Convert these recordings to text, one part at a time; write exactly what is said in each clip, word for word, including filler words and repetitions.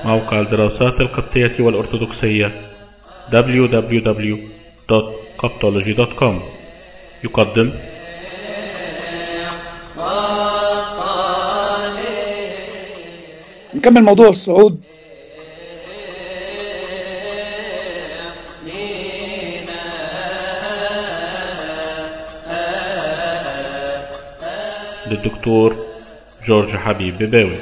موقع الدراسات القبطية والأرثوذكسية دبليو دبليو دبليو دوت coptology دوت كوم يقدم نكمل موضوع الصعود. للدكتور جورج حبيب بباوي.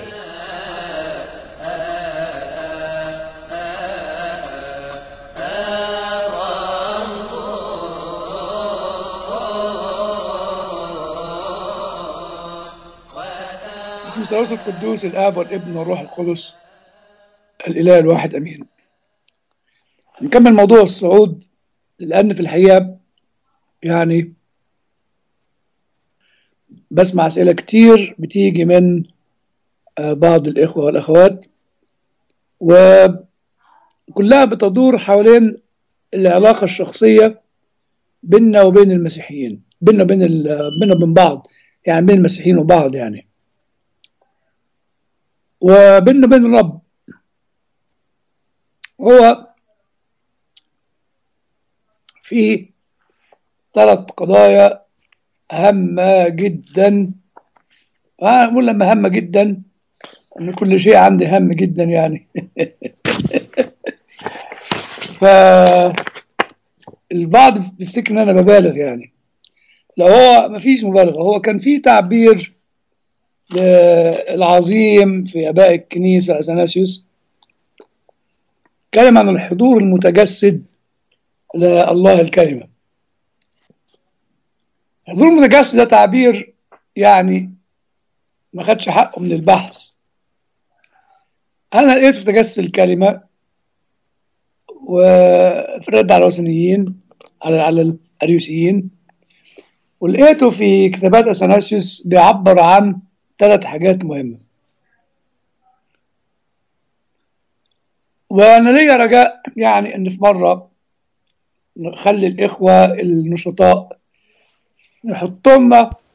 باسم الثالوث القدوس الآب والابن والروح القدس الإله الواحد أمين. نكمل موضوع الصعود، لأن في الحقيقة يعني بسمع أسئلة كتير بتيجي من آه، بعض الإخوة والأخوات، وكلها بتدور حوالين العلاقة الشخصية بيننا وبين المسيحيين، بيننا وبين ال- بيننا وبين بعض، يعني بين المسيحيين وبعض، يعني وبيننا وبين الرب. هو في ثلاث قضايا هامة جدا. أنا أقول لما هامة جدا إن كل شيء عندي هام جدا يعني. فالبعض بيفتكر إن أنا ببالغ يعني. لا، هو مفيش مبالغة. هو كان في تعبير العظيم في آباء الكنيسة أثناسيوس، كلام عن الحضور المتجسد لله الكلمة. الحضور المتجسد ده تعبير يعني ما خدش حقه من البحث. أنا لقيته في تجسد الكلمة وفي الرد على الوثنيين، على على الأريوسيين، ولقيته في كتابات أثناسيوس بيعبر عن ثلاث حاجات مهمة. وأنا ليا رجاء يعني إن في مرة نخلي الإخوة النشطاء نحطهم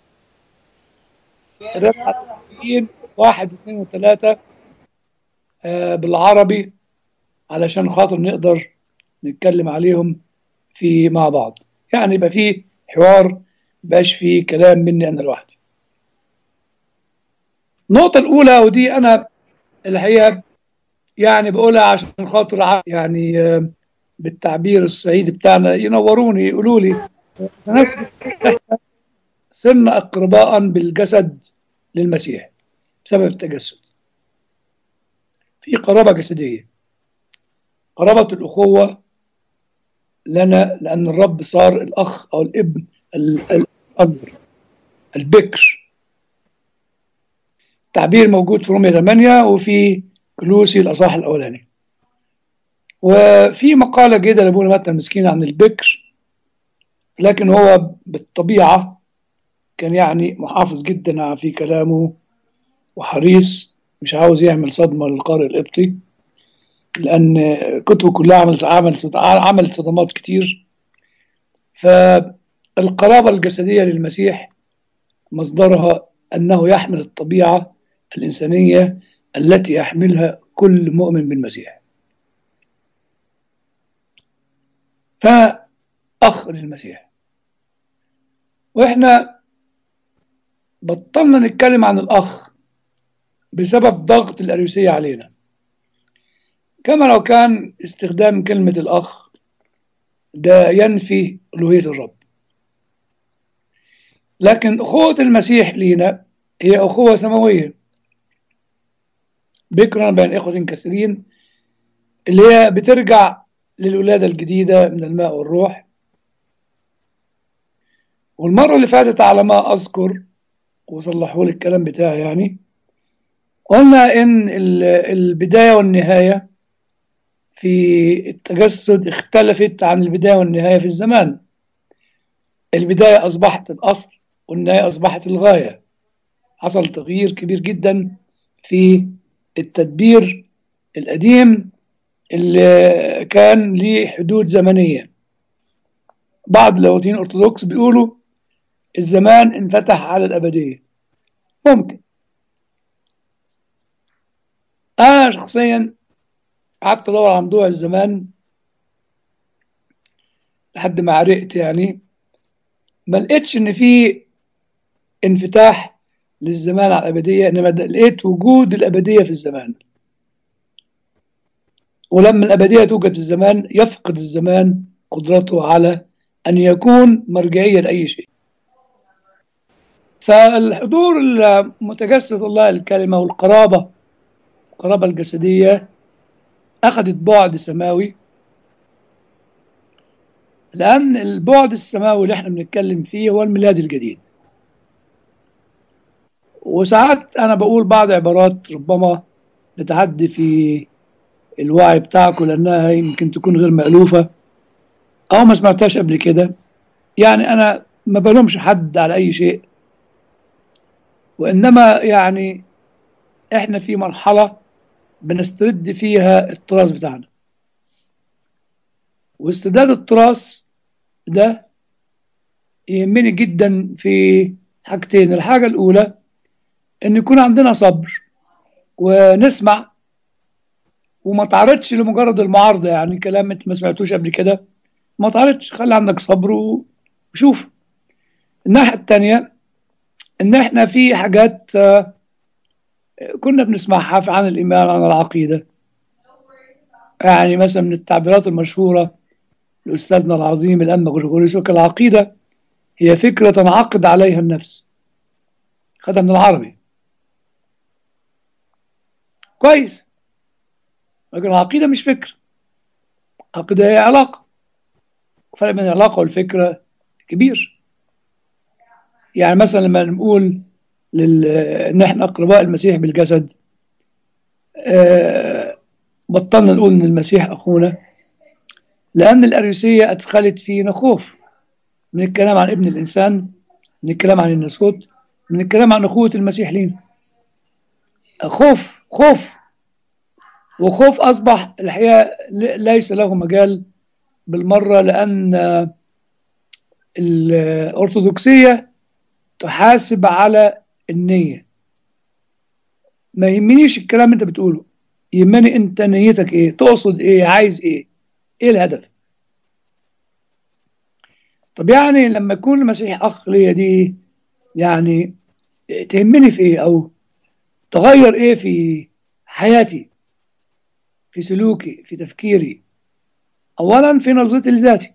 الرد على الأريوسيين واحد واثنين وثلاثة آه، بالعربي، علشان خاطر نقدر نتكلم عليهم في مع بعض، يعني يبقى فيه حوار، مبقاش فيه كلام مني أنا لوحدي. النقطة الأولى، ودي أنا الحقيقة يعني بقولها عشان خاطر ع- يعني آه، بالتعبير الصعيدي بتاعنا ينوروني، يقولوا لي ناس صرنا أقرباء بالجسد للمسيح بسبب التجسد. في قرابة جسدية، قرابة الأخوة لنا، لأن الرب صار الأخ أو الابن ال- الأكبر، البكر. تعبير موجود في رومية ثمانية وفي كلوسي الأصحاح الأولاني. وفي مقالة جيدة لأبونا متى المسكين عن البكر، لكن هو بالطبيعة كان يعني محافظ جدا في كلامه وحريص، مش عاوز يعمل صدمة للقارئ القبطي، لأن كتبه كلها عملت عملت عملت صدمات كتير. فالقرابة الجسدية للمسيح مصدرها أنه يحمل الطبيعة الإنسانية التي يحملها كل مؤمن بالمسيح، فأخ للمسيح. وإحنا بطلنا نتكلم عن الأخ بسبب ضغط الأريوسية علينا، كما لو كان استخدام كلمة الأخ ده ينفي ألوهية الرب. لكن أخوة المسيح لينا هي أخوة سماوية، بكرا بين إخوة كثيرين، اللي هي بترجع للولادة الجديدة من الماء والروح. والمرة اللي فاتت على ما أذكر، وصلحوا لي الكلام بتاعي يعني، قلنا إن ال- البداية والنهاية في التجسد اختلفت عن البداية والنهاية في الزمان. البداية أصبحت الأصل والنهاية أصبحت الغاية. حصل تغيير كبير جدا في التدبير القديم اللي كان ليه حدود زمنية. بعض اللاهوتيين الأرثوذكس بيقولوا الزمان انفتح على الأبدية. ممكن. أنا شخصيا قعدت ادور على موضوع الزمان لحد ما عرقت يعني، ما لقيتش ان في انفتاح للزمان على الابديه، انما د- لقيت وجود الابديه في الزمان. ولما الابديه توجد في الزمان يفقد الزمان قدرته على ان يكون مرجعيه لاي شيء. فالحضور المتجسد الله الكلمه والقرابه، القرابه الجسديه اخذت بعد سماوي، لان البعد السماوي اللي احنا بنتكلم فيه هو الميلاد الجديد. وساعات انا بقول بعض عبارات ربما بتعدي في الوعي بتاعكم لانها يمكن تكون غير مألوفة او ما سمعتهاش قبل كده. يعني انا ما بلومش حد على اي شيء، وانما يعني احنا في مرحلة بنسترد فيها التراث بتاعنا. واسترداد التراث ده يهمني جدا في حاجتين. الحاجة الأولى إن يكون عندنا صبر ونسمع، وما تعرضش لمجرد المعارضة، يعني كلام انت ما سمعتوش قبل كده ما تعرضش، خلي عندك صبر وشوف. الناحية التانية ان احنا في حاجات آه، كنا بنسمعها في- عن الإيمان، عن العقيدة. يعني مثلا من التعبيرات المشهورة لأستاذنا العظيم الأنبا غريغوريوس يقول العقيدة هي فكرة تنعقد عليها النفس. خدها من العربي كويس، لكن العقيدة مش فكرة، العقيدة هي علاقة. فرق بين العلاقة والفكرة كبير. يعني مثلا لما نقول لل... ان احنا اقرباء المسيح بالجسد، آه، بطلنا نقول ان المسيح اخونا، لان الاريوسيه ادخلت فينا خوف من الكلام عن ابن الانسان، من الكلام عن الناسوت، من الكلام عن اخوه المسيح لينا. خوف خوف وخوف اصبح الحقيقه ل- ليس له مجال بالمره، لان آه، الارثوذكسيه تحاسب على النيه. ما يهمنيش الكلام اللي انت بتقوله، يهمني انت نيتك ايه، تقصد ايه، عايز ايه، ايه الهدف. طب يعني لما يكون المسيح اخ ليا دي، يعني تهمني في ايه، او تغير ايه في حياتي، في سلوكي، في تفكيري. اولا في نظرتي لذاتي،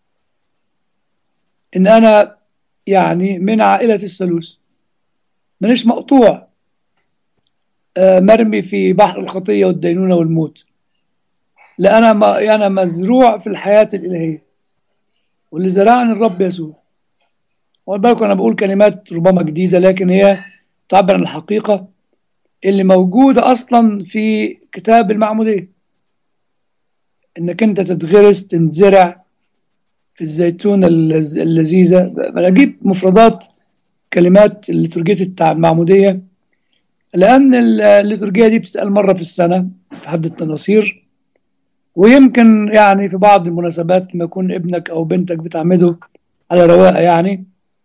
ان انا يعني من عائلة الثالوث، مانيش مقطوع آه، مرمي في بحر الخطية والدينونة والموت. لا، انا ما انا مزروع في الحياة الالهية، واللي زرعني الرب يسوع. خد بالكم انا بقول كلمات ربما جديدة، لكن هي تعبر عن الحقيقة اللي موجودة اصلا في كتاب المعمودية. انك انت تتغرس، تنزرع في الزيتونة اللز- اللذيذة. انا اجيب مفردات كلمات الليتورجية بتاع المعمودية، لان ال- الليتورجية دي بتتقال مرة في السنة في حد التناصير. ويمكن يعني في بعض المناسبات لما يكون ابنك او بنتك بتعمده على رواقه يعني،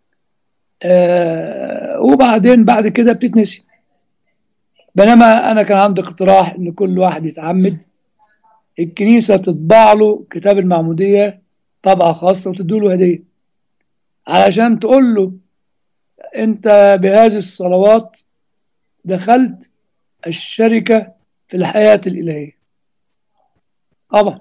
آه وبعدين بعد كده بتتنسي. بينما انا كان عندي اقتراح ان كل واحد يتعمد الكنيسة تطبع له كتاب المعمودية طبعة خاصة وتدوله هدية، علشان تقول له انت بهذه الصلوات دخلت الشركة في الحياة الإلهية. طبعا.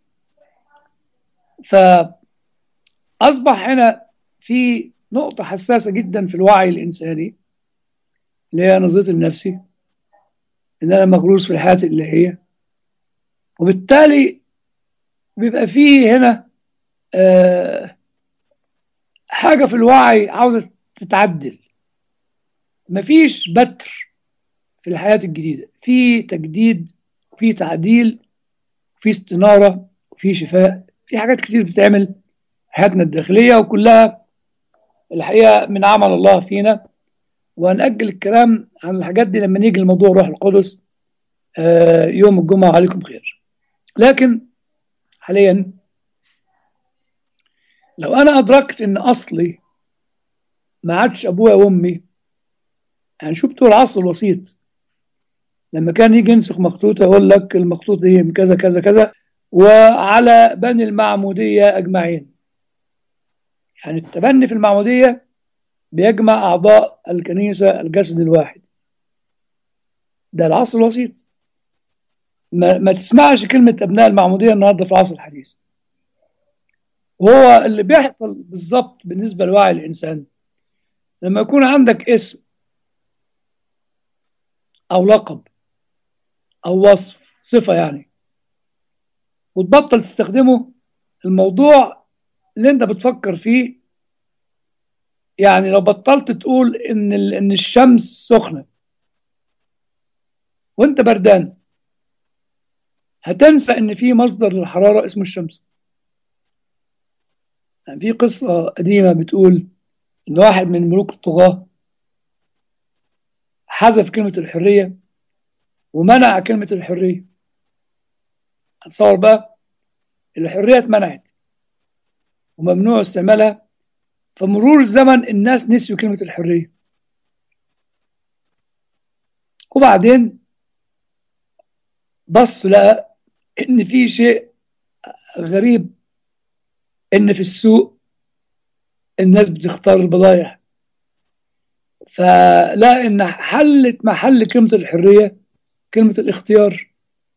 فأصبح هنا في نقطة حساسة جدا في الوعي الإنساني، اللي هي نظرتي لنفسي، إن أنا مغروس في الحياة الإلهية. وبالتالي بيبقى فيه هنا آه حاجة في الوعي عاوزة تتعدل. مفيش بتر في الحياة الجديدة، في تجديد، في تعديل، في استنارة، في شفاء، في حاجات كتير بتتعمل في حياتنا الداخلية، وكلها الحقيقة من عمل الله فينا. وهنأجل الكلام عن الحاجات دي لما نيجي لموضوع الروح القدس آه يوم الجمعة. عليكم خير. لكن حاليا لو أنا أدركت إن أصلي ما عادش أبويا وأمي، يعني شو بتوع العصر الوسيط، لما كان يجي ينسخ مخطوطة يقول لك المخطوطة دي من كذا كذا كذا وعلى بني المعمودية أجمعين. يعني التبني في المعمودية بيجمع أعضاء الكنيسة الجسد الواحد. ده العصر الوسيط. ما, ما تسمعش كلمة أبناء المعمودية النهاردة في العصر الحديث. وهو اللي بيحصل بالظبط بالنسبة لوعي الإنسان لما يكون عندك اسم أو لقب أو وصف صفة يعني وتبطل تستخدمه، الموضوع اللي أنت بتفكر فيه، يعني لو بطلت تقول إن ال- إن الشمس سخنة وأنت بردان، هتنسى إن في مصدر للحرارة اسمه الشمس. يعني في قصة قديمة بتقول إن واحد من ملوك الطغاة حذف كلمة الحرية ومنع كلمة الحرية. هتصور بقى، الحرية اتمنعت وممنوع استعمالها، فمرور الزمن الناس نسيوا كلمة الحرية. وبعدين بص لقى إن في شيء غريب، إن في السوق الناس بتختار البضائع، فلا إن حلت محل كلمة الحرية كلمة الاختيار.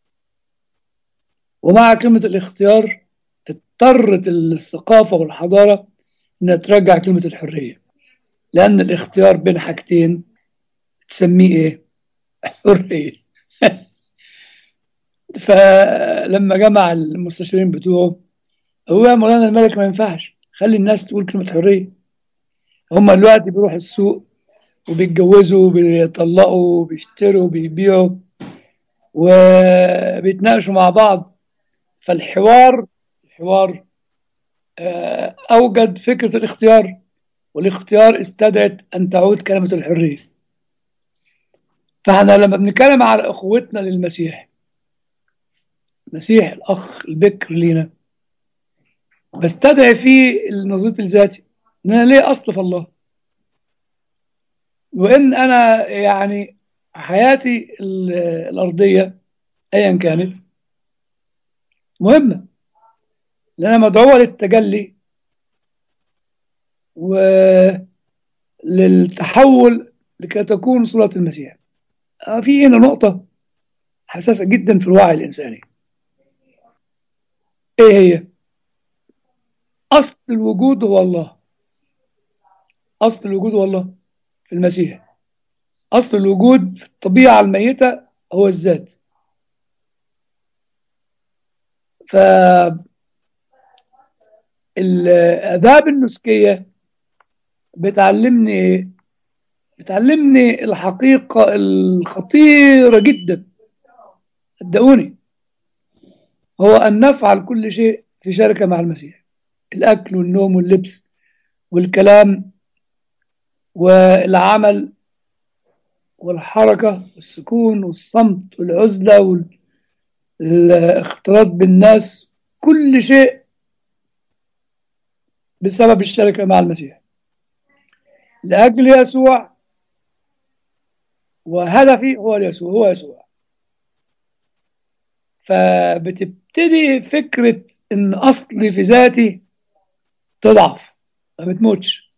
ومع كلمة الاختيار اضطرت الثقافة والحضارة إنها ترجع كلمة الحرية، لأن الاختيار بين حاجتين تسميه إيه؟ حرية. فلما جمع المستشارين بتوعه، هو يا مولانا الملك ما ينفعش خلي الناس تقول كلمة حرية. هم دلوقتي بيروحوا السوق وبيتجوزوا وبيطلقوا وبيشتروا وبيبيعوا وبيتناقشوا مع بعض. فالحوار الحوار آه، أوجد فكرة الاختيار، والاختيار استدعت أن تعود كلمة الحرية. فاحنا لما بنتكلم على أخوتنا للمسيح، المسيح الأخ البكر لينا، بستدعي فيه النظرية الذاتي إن أنا ليه أصل في الله، وإن أنا يعني حياتي ال- الأرضية أيا كانت مهمة، لأن أنا مدعوة للتجلي وللتحول لكي تكون صورة المسيح. آه، في هنا نقطة حساسة جدا في الوعي الإنساني. إيه هي؟ أصل الوجود هو الله. أصل الوجود هو الله في المسيح. أصل الوجود في الطبيعة الميتة هو الذات. فالآداب النسكية بتعلمني بتعلمني الحقيقة الخطيرة جدا، صدقوني، هو أن نفعل كل شيء في شركة مع المسيح. الأكل والنوم واللبس والكلام والعمل والحركة والسكون والصمت والعزلة والاختلاط بالناس، كل شيء بسبب الشركة مع المسيح لأجل يسوع. وهدفي هو يسوع، هو يسوع. فبتبتدي فكرة إن أصلي في ذاتي تضعف، ما بتموتش،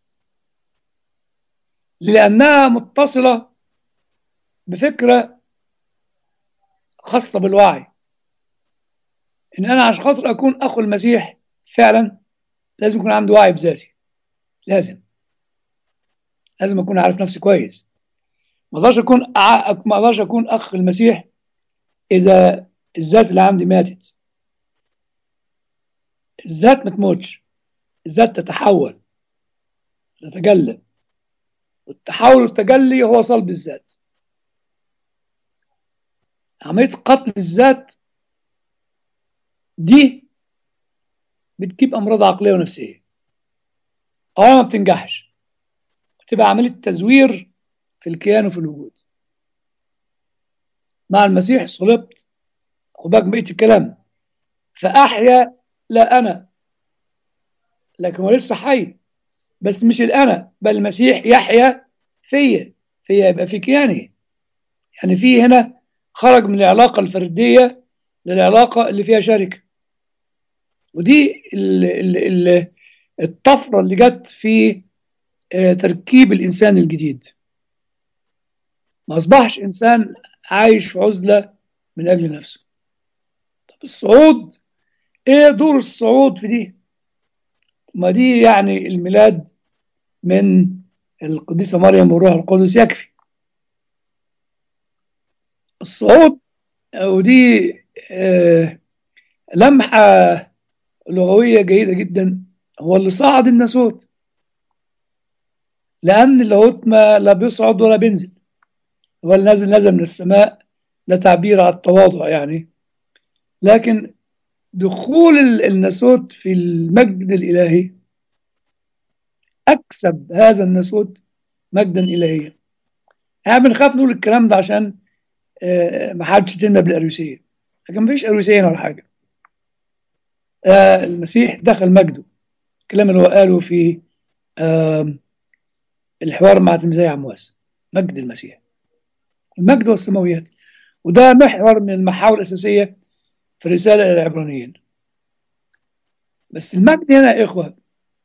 لأنها متصلة بفكرة خاصة بالوعي. إن أنا عشان خاطر أكون أخو المسيح فعلا لازم يكون عندي وعي بذاتي. لازم لازم أكون عارف نفسي كويس. ما اقدرش اكون أع... ما اقدرش اكون اخ المسيح اذا الذات اللي عندي ماتت. الذات ما تموتش، الذات تتحول، تتجلى، والتحول والتجلي هو صلب الذات. عملية قتل الذات دي بتجيب أمراض عقلية ونفسية، أولا ما بتنجحش، بتبقى عملية تزوير في الكيان وفي الوجود. مع المسيح صلبت، خد بالك بقية الكلام، فأحيا لا أنا، لكن هو لسه حي، بس مش الأنا، بل المسيح يحيا فيا. فيا يبقى في كياني، يعني في هنا خرج من العلاقة الفردية للعلاقة اللي فيها شركة. ودي ال ال ال الطفرة اللي جت في آه، تركيب الإنسان الجديد. ما أصبحش إنسان عايش في عزلة من أجل نفسه. طب الصعود، إيه دور الصعود في دي؟ ما دي يعني الميلاد من القديسة مريم والروح القدس يكفي. الصعود ودي آه، لمحة لغوية جيدة جدا. هو اللي صعد الناسوت، لأن اللاهوت ما لا بيصعد ولا بينزل، هو اللي نازل نزل من السماء. ده تعبير على التواضع يعني. لكن دخول ال- الناسوت في المجد الإلهي أكسب هذا الناسوت مجدا إلهيا. احنا بنخاف نقول الكلام ده عشان آه، ما حدش يتم بالأروسية، لكن مفيش أروسية ولا حاجة. آه، المسيح دخل مجده. الكلام اللي هو قاله في آه، الحوار مع تلميذي عمواس، مجد المسيح، المجد والسماويات. وده محور من المحاور الأساسية في الرسالة إلى العبرانيين. بس المجد هنا يا إخوة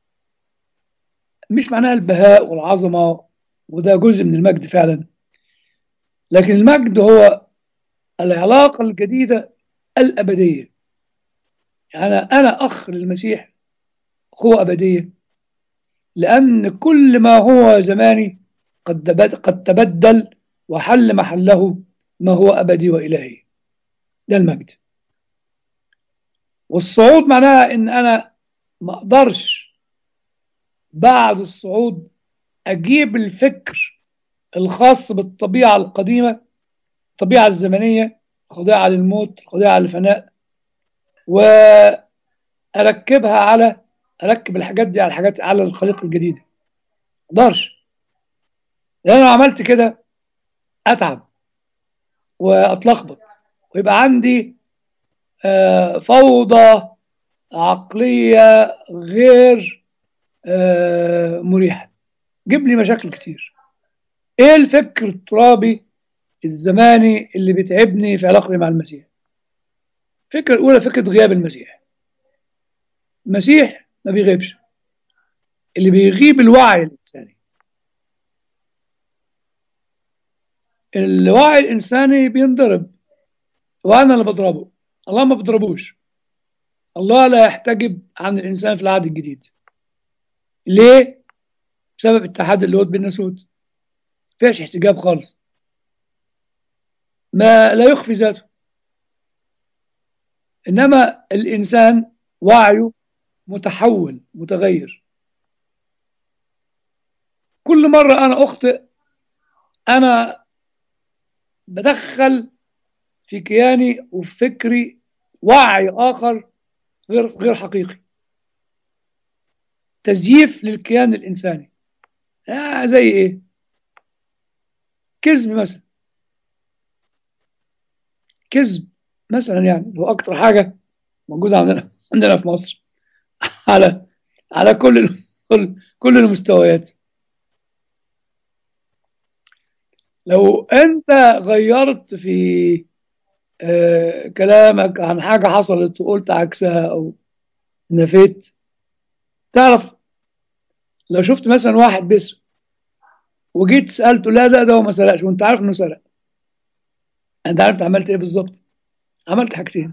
مش معناها البهاء والعظمة، وده جزء من المجد فعلا. لكن المجد هو العلاقة الجديدة الأبدية. يعني أنا أنا أخ للمسيح، أخوة أبدية، لأن كل ما هو زماني قد تبد- قد تبدل وحل محله ما هو أبدي وإلهي. ده المجد. والصعود معناها إن أنا ما أقدرش بعد الصعود أجيب الفكر الخاص بالطبيعة القديمة، الطبيعة الزمنية خاضعة للموت، خاضعة للفناء، وأركبها على أركب الحاجات دي على الحاجات على الخليقة الجديدة. ما أقدرش، لأن لو عملت كده أتعب وأتلخبط ويبقى عندي آه، فوضى عقلية غير آه، مريحة، جيب لي مشاكل كتير. ايه الفكر الترابي الزماني اللي بيتعبني في علاقتي مع المسيح؟ الفكرة الأولى فكرة غياب المسيح. المسيح ما بيغيبش، اللي بيغيب الوعي الإنساني. الوعي الإنساني بينضرب وأنا اللي بضربه، الله ما بيضربوش. الله لا يحتجب عن الإنسان في العهد الجديد. ليه؟ بسبب اتحاد اللاهوت بالناسوت، فيهاش احتجاب خالص، ما لا يخفي ذاته. إنما الإنسان وعيه متحول متغير. كل مرة أنا أخطئ أنا بدخل في كياني وفي فكري وعي آخر غير غير حقيقي، تزييف للكيان الإنساني. آه زي إيه؟ كذب مثلا. كذب مثلا يعني هو أكتر حاجة موجودة عندنا عندنا في مصر على على كل ال- كل كل المستويات. لو أنت غيرت في آه كلامك عن حاجة حصلت وقلت عكسها أو نفيت، تعرف لو شفت مثلا واحد بيسرق وجيت سألته، لا ده ده هو ما سرقش، وانت عارف انه سرق، انت عارف عملت ايه بالظبط؟ عملت حاجتين: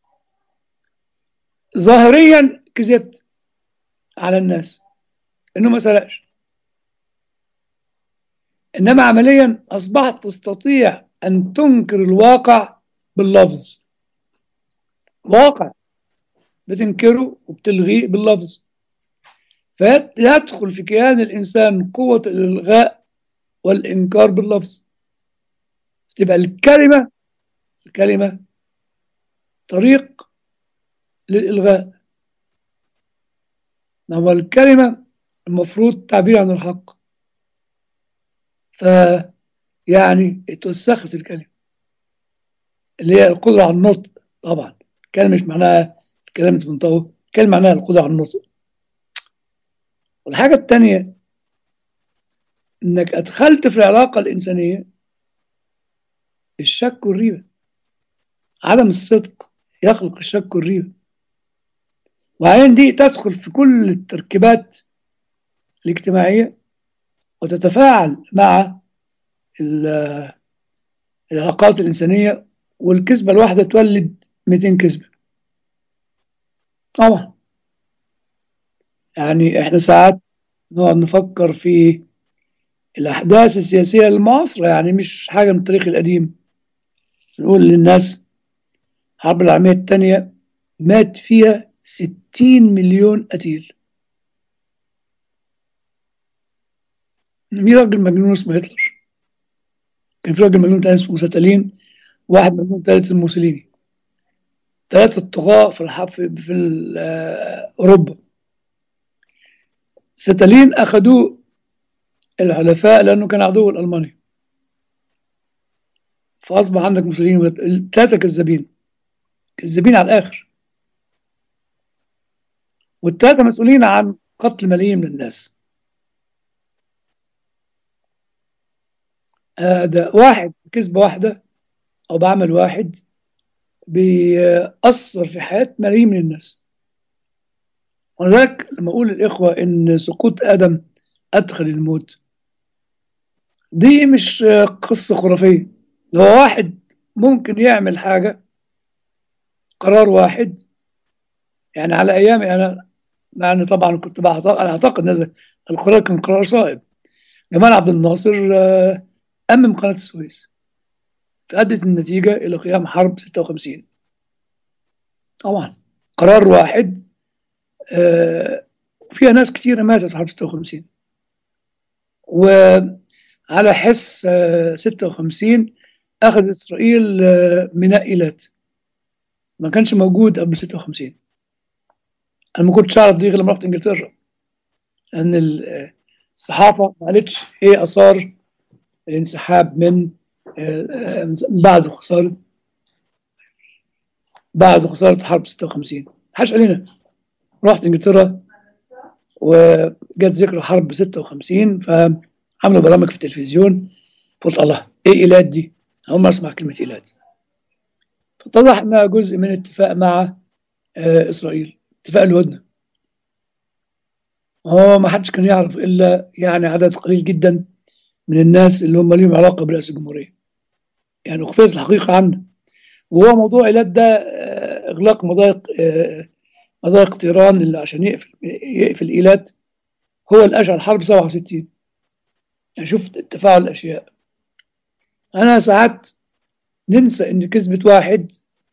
ظاهريا كذبت على الناس انه ما سرقش، انما عمليا اصبحت تستطيع ان تنكر الواقع باللفظ. واقع بتنكره وبتلغيه باللفظ. فيدخل في كيان الانسان قوة الالغاء والانكار باللفظ. تبقى الكلمة الكلمة طريق للالغاء. هو الكلمة المفروض تعبير عن الحق، فيعني اتوسخت الكلمة اللي هي القدرة على النطق. طبعا الكلمة مش معناها كلمة تنطقه، الكلمة معناها القدرة على النطق. والحاجة التانية انك ادخلت في العلاقة الانسانية الشك والريبة. عدم الصدق يخلق الشك والريبة، وبعدين دي تدخل في كل التركيبات الاجتماعية وتتفاعل مع ال- العلاقات الإنسانية، والكذبة الواحدة تولد مئتين كذبة طبعا. يعني احنا ساعات نقعد نفكر في الأحداث السياسية المعاصرة، يعني مش حاجة من التاريخ القديم. نقول للناس الحرب العالمية الثانية مات فيها ستين مليون قتيل. في راجل مجنون اسمه هتلر، كان في راجل مجنون تاني اسمه ستالين، واحد مجنون ثالث اسمه موسوليني. ثلاثة الطغاة في الحرب في, في ال- آه، أوروبا. ستالين أخذوه الحلفاء لأنه كان عدو لألمانيا، فأصبح عندك موسوليني. الثلاثة كذابين، كذابين على الآخر، والثلاثة مسؤولين عن قتل ملايين من الناس. آه، ده واحد كذبة واحدة أو بعمل واحد بيأثر في حياة ملايين من الناس. ولذلك لما أقول للإخوة إن سقوط آدم أدخل الموت، دي مش آه، قصة خرافية. ده هو واحد ممكن يعمل حاجة، قرار واحد. يعني على أيامي أنا، مع أن طبعا كنت بعتقد، أنا أعتقد إن القرار كان قرار صائب. جمال عبد الناصر آه، أمم قناة السويس، فأدت النتيجة إلى قيام حرب ستة وخمسين. طبعا قرار واحد، آه، فيها ناس كتيرة ماتت في حرب ستة وخمسين. وعلى حس آه، ستة وخمسين أخذ إسرائيل آه، ميناء إيلات، ما كانش موجود قبل ستة وخمسين. أنا ما كنتش أعرف دي غير لما رحت إنجلترا، لأن ال- آه، الصحافة ما قالتش إيه آثار الانسحاب من آه، آه، من بعد خسارة بعد خسارة حرب ستة وخمسين. حاش علينا. رحت إنجلترا وجت ذكرى حرب ستة وخمسين، فعملوا برامج في التلفزيون. قلت الله، ايه ايلات دي؟ اول ما اسمع كلمه ايلات. فاتضح انها جزء من اتفاق مع آه اسرائيل، اتفاق الهدنه. هو ما حدش كان يعرف الا يعني عدد قليل جدا من الناس اللي هم ليهم علاقه برئاسه الجمهوريه، يعني اخفيت الحقيقه عنه. وهو موضوع ايلات ده آه اغلاق مضايق آه مضايق طيران اللي عشان يقفل يقفل ايلات، هو اللي اشعل حرب سبعة وستين. يعني شفت تفاعل الاشياء. انا ساعات ننسى ان كذبه واحد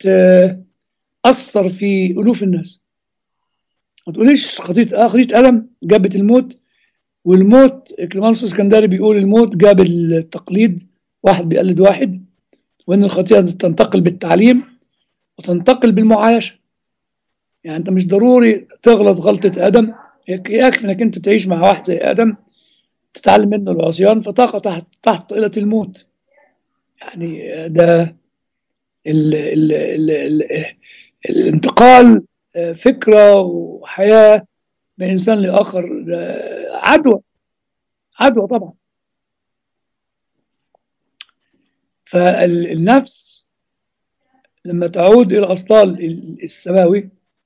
تاثر في الوف الناس. ما تقوليش خطيط اه خطيط قلم جابت الموت. والموت كليمانوس الاسكندري بيقول الموت جاب التقليد، واحد بيقلد واحد، وان الخطيئه تنتقل بالتعليم وتنتقل بالمعايشه. يعني انت مش ضروري تغلط غلطه ادم، يكفي انك انت تعيش مع واحد زي ادم، تتعلم منه العصيان فتقع تحت تحت طائله الموت. يعني ده ال ال ال ال الانتقال آه، فكره وحياه من انسان لاخر، آه، عدوى، عدوى طبعا. فالنفس لما تعود إلى أصلها السماوي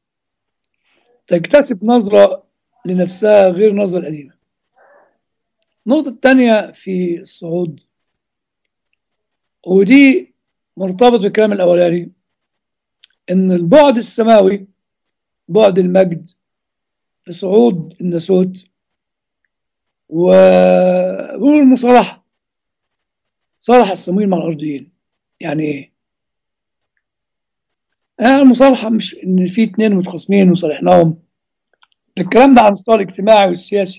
تكتسب نظرة لنفسها غير النظرة القديمة. النقطة الثانية في الصعود، ودي مرتبط بالكلام الأولاني، إن البعد السماوي، بعد المجد في صعود الناسوت، والمصالحة، صالح السماويين مع الأرضيين. يعني إيه؟ يعني المصالحة مش إن في اتنين متخاصمين وصالحناهم، الكلام ده على المستوى الاجتماعي والسياسي.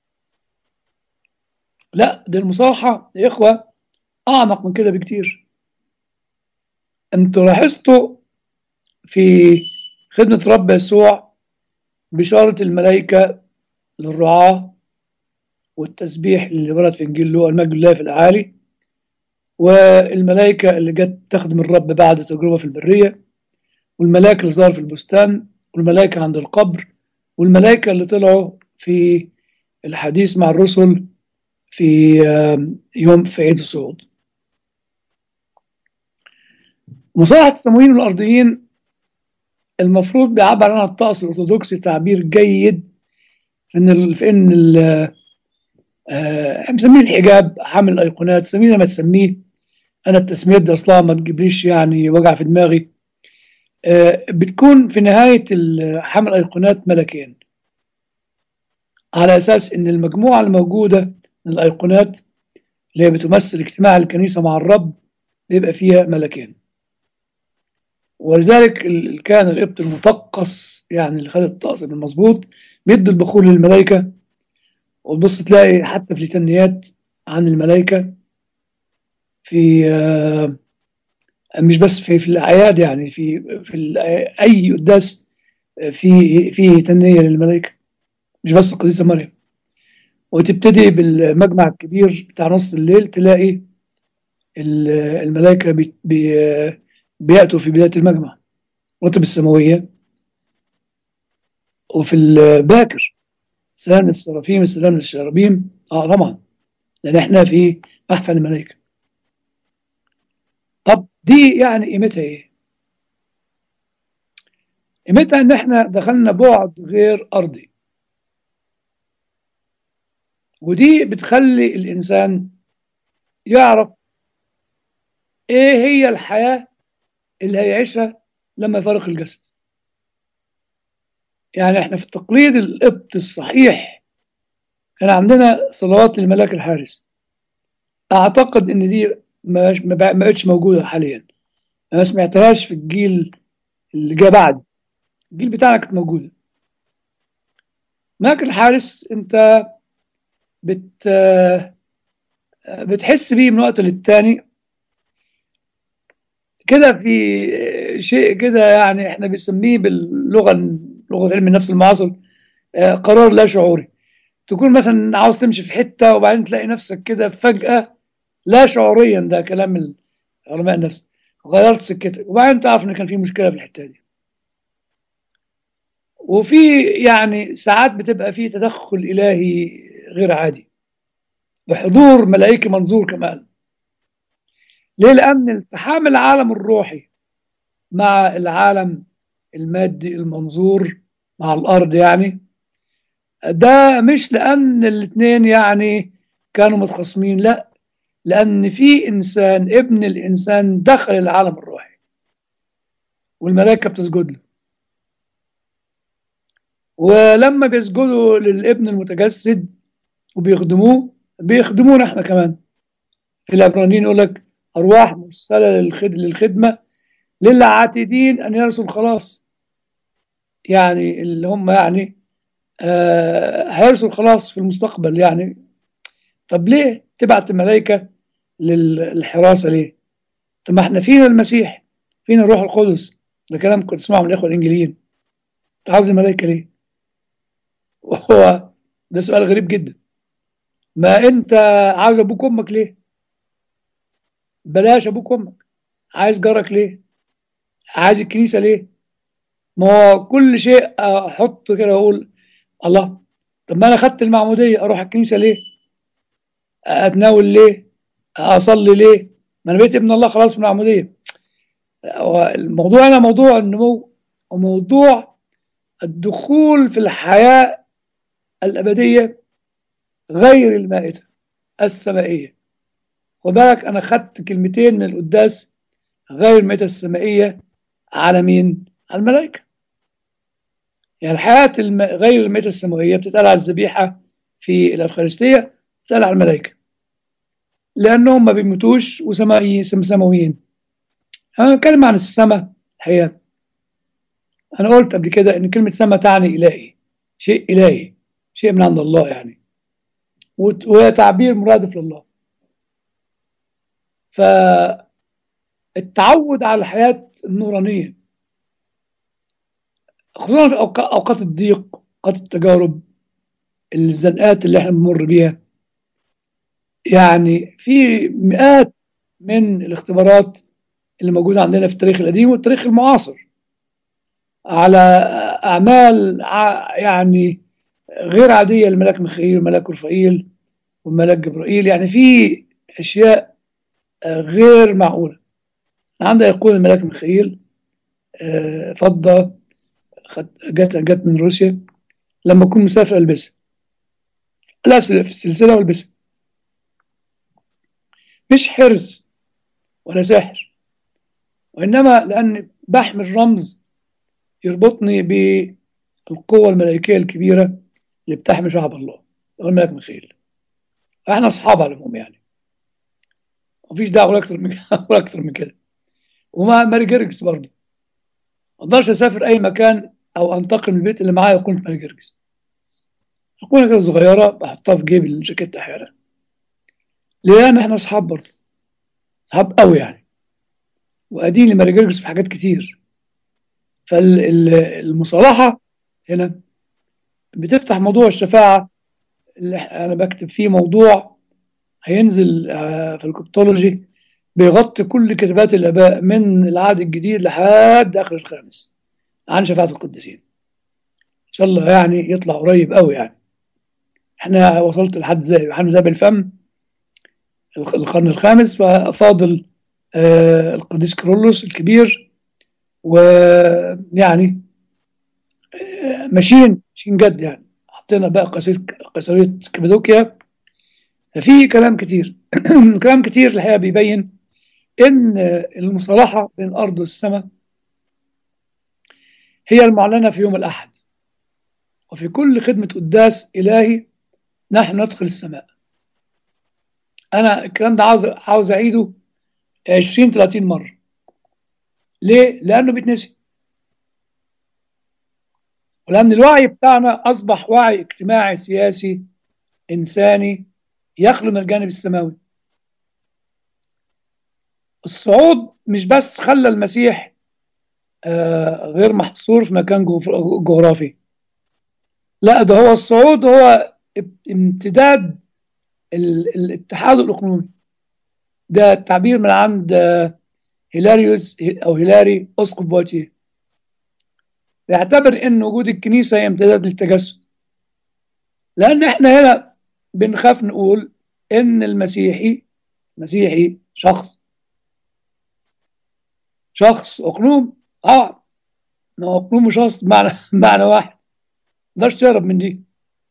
لا، دي المصالحة يا إخوة أعمق من كده بكتير. أنتوا لاحظتوا في خدمة رب يسوع بشارة الملائكة للرعاة، والتسبيح اللي ورد في إنجيل لوقا المجد لله في الأعالي، والملائكة اللي جت تخدم الرب بعد تجربة في البرية، والملائكة اللي ظهر في البستان، والملائكة عند القبر، والملائكة اللي طلعوا في الحديث مع الرسل في يوم في عيد الصعود. مصالحة السماويين والأرضيين المفروض بيعبر عنها الطقس الأرثوذكسي تعبير جيد في إن ال في إن ال آه بنسميه الحجاب حامل الأيقونات، سميه ما تسميه. أنا التسميات دي أصلا ما تجيبليش يعني وجع في دماغي. آه بتكون في نهاية حامل الأيقونات ملكين، على أساس إن المجموعة الموجودة من الأيقونات اللي هي بتمثل اجتماع الكنيسة مع الرب بيبقى فيها ملكين. ولذلك ال- كان القبط المثقص يعني اللي خد الطقس المظبوط بيدوا البخور للملائكة. وتبص تلاقي حتى في التنيات عن الملائكة في آه، مش بس في في الأعياد، يعني في في ال- أي قداس في فيه تنية للملائكة، مش بس القديسة مريم. وتبتدي بالمجمع الكبير بتاع نص الليل تلاقي ال- الملائكة بي بي بيأتوا في بداية المجمع رتب السماوية. وفي الباكر سلام للسرافيم السلام للشرابيم، اه طبعا، لان احنا في محفل الملائكه. طب دي يعني قيمتها ايه؟ قيمتها ان احنا دخلنا بعد غير ارضي، ودي بتخلي الانسان يعرف ايه هي الحياه اللي هيعيشها لما يفارق الجسد. يعني احنا في التقليد القبط الصحيح كان عندنا صلوات للملاك الحارس. اعتقد ان دي ما ما بقتش موجوده حاليا، انا ما سمعتهاش في الجيل اللي جه بعد. الجيل بتاعنا كانت موجوده. ملاك الحارس انت بت بتحس بيه من وقت للتاني كده، في شيء كده يعني احنا بنسميه باللغه لغه علم النفس المعاصر آه، قرار لا شعوري. تكون مثلا عاوز تمشي في حته وبعدين تلاقي نفسك كده فجاه لا شعوريا، ده كلام علماء النفس، غيرت سكتك وبعدين تعرف ان كان في مشكله في الحته دي. وفي يعني ساعات بتبقى في تدخل الهي غير عادي بحضور ملائكي منظور كمان. ليه؟ لأن التحام العالم الروحي مع العالم المادي المنظور مع الأرض، يعني ده مش لأن الاثنين يعني كانوا متخاصمين، لا، لأن في إنسان ابن الإنسان دخل العالم الروحي والملائكة بتسجد له. ولما بيسجدوا للابن المتجسد وبيخدموه بيخدمونا احنا كمان. في العبرانيين يقول لك أرواح مرسلة للخد- للخدمة للعاتدين أن يرثوا الخلاص، يعني اللي هم يعني آه هيرثوا الخلاص في المستقبل يعني. طب ليه تبعت الملائكة للحراسة ليه؟ طب ما احنا فينا المسيح، فينا الروح القدس. ده كلام كنت اسمعه من الإخوة الإنجيليين. انت عاوز الملائكة ليه؟ وهو ده سؤال غريب جدا. ما انت عاوز ابوك وامك ليه؟ بلاش ابوك وامك. عايز جارك ليه؟ عايز الكنيسة ليه؟ ما هو كل شيء احط كده واقول الله، طب ما انا خدت المعمودية اروح الكنيسة ليه؟ اتناول ليه؟ اصلي ليه؟ ما انا بقيت ابن الله خلاص من العموديه. هو الموضوع هنا موضوع النمو وموضوع الدخول في الحياه الابديه غير المائته السمائيه. خد بالك انا خدت كلمتين من القداس، غير المائته السمائيه، على مين؟ على الملائكه. يعني الحياه الم... غير المائته السمائيه بتتقال على الذبيحه في الافخارستيه، بتتقال على الملائكه لانهم ما بيموتوش وسمائيين سماويين. انا بتكلم عن السماء الحقيقه. أنا قلت قبل كده إن كلمة سما تعني إلهي، شيء إلهي، شيء من عند الله يعني، وت- وهي تعبير مرادف لله. فالتعود على الحياة النورانية خصوصا في أوقات أوقات الضيق، أوقات التجارب، الزنقات اللي احنا بنمر بيها. يعني في مئات من الاختبارات اللي موجودة عندنا في التاريخ القديم والتاريخ المعاصر على أعمال ع- يعني غير عادية لملاك ميخائيل وملاك رفائيل وملاك جبرائيل. يعني في أشياء آه، غير معقولة. عندها يقول الملاك ميخائيل آه، فضة خد- جت جت من روسيا، لما أكون مسافر ألبسها، لا في السلسلة والبسها. مش حرز ولا سحر، وإنما لأن بحمل رمز يربطني بالقوة الملائكية الكبيرة اللي بتحمي شعب الله، هو الملاك ميخائيل. احنا أصحاب على العموم يعني، مفيش دعوة ولا أكتر من كده ولا أكتر من كده. ومع ماري جيرجس برضه، ما أقدرش أسافر أي مكان أو أنتقل من البيت اللي معايا يكون في ماري جيرجس. أكون كده صغيرة بحطها في جيب الجاكيت أحيانا. ليه؟ لأن احنا أصحاب برضه، أصحاب قوي يعني، وقاعدين لماري جيرجس في حاجات كتير. فالمصالحة هنا بتفتح موضوع الشفاعة اللي أنا بكتب فيه، موضوع هينزل آه، في الكتولوجي، بيغطي كل كتابات الآباء من العهد الجديد لحد آخر الخامس عن شفاعة القديسين. إن شاء الله يعني يطلع قريب قوي يعني. احنا وصلت لحد زي يوحنا ذهب الفم الخ- القرن الخامس، ففاضل آه، القديس كيرلس الكبير. ويعني آه، ماشيين ماشيين جد يعني. حطينا بقى قصيدة قصيدة كابادوكيا. في كلام كتير كلام كتير الحقيقة بيبين إن المصالحة بين الأرض والسماء هي المعلنة في يوم الأحد، وفي كل خدمة قداس إلهي نحن ندخل السماء. أنا الكلام ده عاوز عاوز أعيده عشرين ثلاثين مرة. ليه؟ لأنه بيتنسي، ولأن الوعي بتاعنا أصبح وعي اجتماعي سياسي إنساني يخلو من الجانب السماوي. الصعود مش بس خلى المسيح آه، غير محصور في مكان جغف- جغرافي، لا، ده هو الصعود هو امتداد ال- الاتحاد الإقليمي. ده التعبير من عند آه، هيلاريوس أو هيلاري أسقف بواتيه، بيعتبر إن وجود الكنيسة هي امتداد للتجسد. لأن إحنا هنا بنخاف نقول إن المسيحي مسيحي شخص شخص أقلوم. اه، ما هو أقلوم وشخص معنى معنى واحد، ما تقدرش تهرب من دي.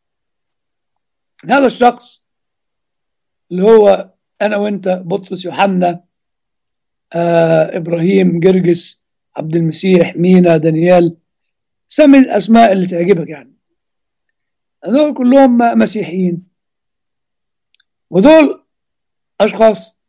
هذا الشخص اللي هو أنا وأنت، بطرس، يوحنا، آه، إبراهيم، جرجس، عبد المسيح، مينا، دانيال، سمي الأسماء اللي تعجبك يعني. دول كلهم مسيحيين، ودول أشخاص،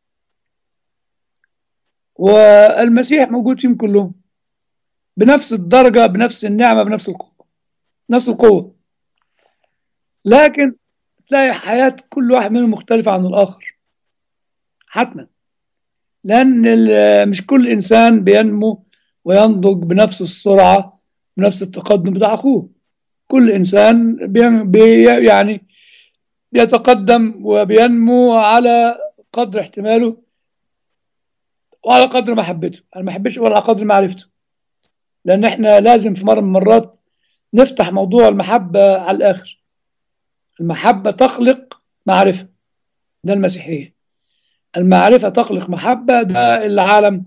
والمسيح موجود فيهم كلهم بنفس الدرجة، بنفس النعمة، بنفس القوة، نفس القوة. لكن تلاقي حياة كل واحد منهم مختلفة عن الآخر حتما، لأن ال- مش كل إنسان بينمو وينضج بنفس السرعة، بنفس التقدم بتاع أخوه. كل إنسان بي بي يعني بيتقدم وبينمو على قدر احتماله وعلى قدر محبته. أنا ما أحبش ولا على قدر معرفته، لأن إحنا لازم في مرة من المرات نفتح موضوع المحبة على الآخر. المحبة تخلق معرفة، ده المسيحية. المعرفة تخلق محبة، ده العالم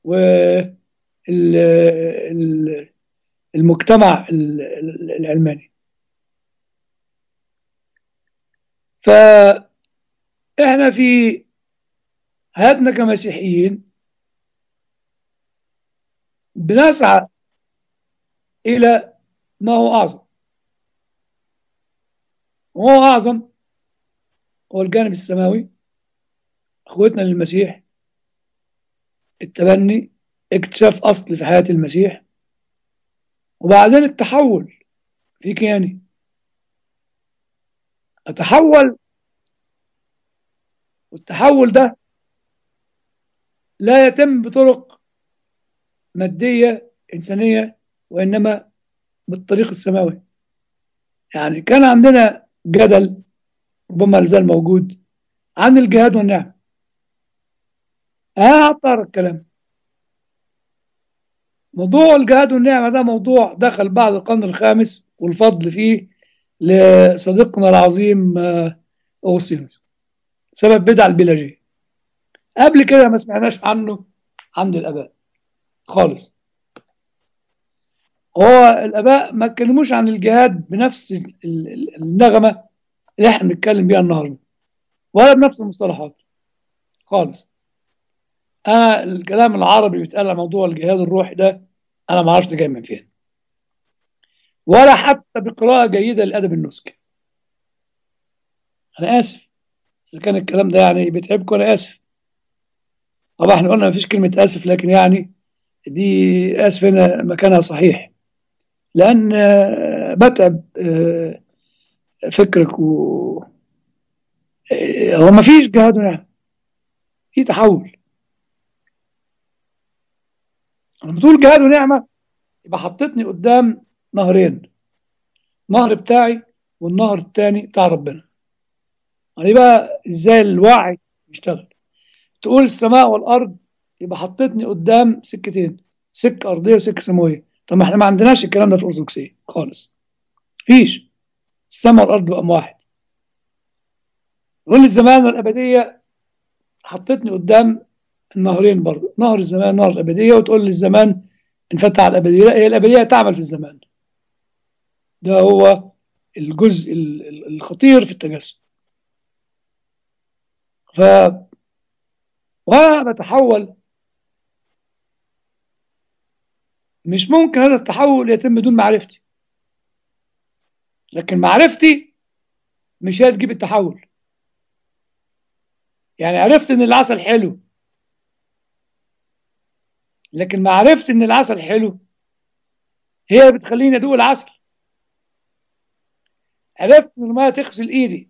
والمجتمع العلماني. فإحنا في حياتنا كمسيحيين بنسعى إلى ما هو أعظم، وهو أعظم هو الجانب السماوي، أخوتنا للمسيح، التبني، اكتشاف أصل في حياة المسيح، وبعدين التحول في كياني. أتحول، والتحول ده لا يتم بطرق مادية إنسانية، وإنما بالطريق السماوي. يعني كان عندنا جدل، ربما لازال موجود، عن الجهاد والنعم. هعطر الكلام. موضوع الجهاد والنعمة ده موضوع دخل بعد القرن الخامس، والفضل فيه لصديقنا العظيم آه، أوغسطينوس، سبب بدع البيلاجية. قبل كده ما سمعناش عنه عند الآباء خالص. هو الآباء ما اتكلموش عن الجهاد بنفس ال- ال- النغمة اللي احنا بنتكلم بيها النهارده، ولا بنفس المصطلحات خالص. انا الكلام العربي بيتقال على موضوع الجهاد الروحي ده انا ما اعرفش ده جاي من فين، ولا حتى بقراءة جيدة للأدب النسكي. انا اسف اذا كان الكلام ده يعني بيتعبكم، انا اسف. طبعا احنا قلنا ما فيش كلمة اسف، لكن يعني دي اسف هنا مكانها صحيح، لان آه، بتعب آه، فكرك و آه، هو ما فيش جهاد ونعمة، في تحول. لما بتقول جهاد ونعمة يبقى حطيتني قدام نهرين، نهر بتاعي والنهر التاني بتاع ربنا. يعني بقى ازاي الوعي يشتغل. تقول السماء والارض يبقى حطيتني قدام سكتين، سكه ارضيه وسكه سماويه. طب ما احنا ما عندناش الكلام ده في الارثوذكسيه خالص، مفيش. السماء والارض بقى واحد. تقول الزمان والابديه حطيتني قدام النهرين برضه، نهر الزمان نهر الابديه، وتقول لي الزمان انفتح على الابديه. لا، هي الابديه تعمل في الزمان. ده هو الجزء ال- ال- الخطير في التجسد. ف وانا بتحول، مش ممكن هذا التحول يتم بدون معرفتي، لكن معرفتي مش هي تجيب التحول. يعني عرفت ان العسل حلو، لكن معرفت ان العسل حلو هي اللي بتخليني ادوق العسل. عرفت ان الميه تغسل ايدي،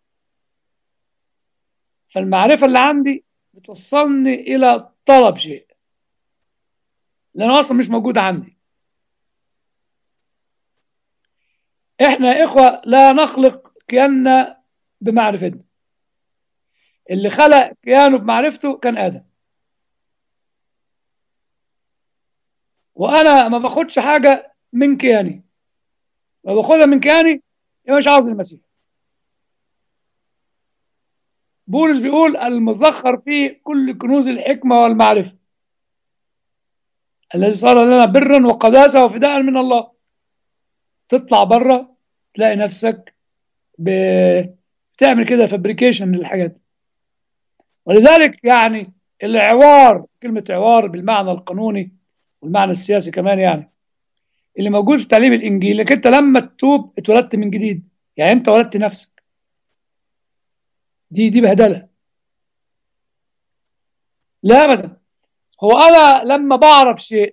فالمعرفه اللي عندي بتوصلني الى طلب شيء لانه اصلا مش موجود عندي. احنا يا اخوه لا نخلق كياننا بمعرفتنا، اللي خلق كيانه بمعرفته كان ادم. وانا ما باخدش حاجه من كياني، لو باخدها من كياني يبقى مش عاوز المسيح. بولس بيقول المزخر فيه كل كنوز الحكمه والمعرفه، الذي صار لنا برا وقداسه وفداء من الله. تطلع بره تلاقي نفسك ب- بتعمل كده فابريكيشن للحاجات. ولذلك يعني العوار، كلمة عوار بالمعنى القانوني والمعنى السياسي كمان، يعني اللي موجود في تعليم الإنجيل انك انت لما تتوب اتولدت من جديد، يعني انت ولدت نفسك. دي دي بهدلة. لا ابدا. هو انا لما بعرف شيء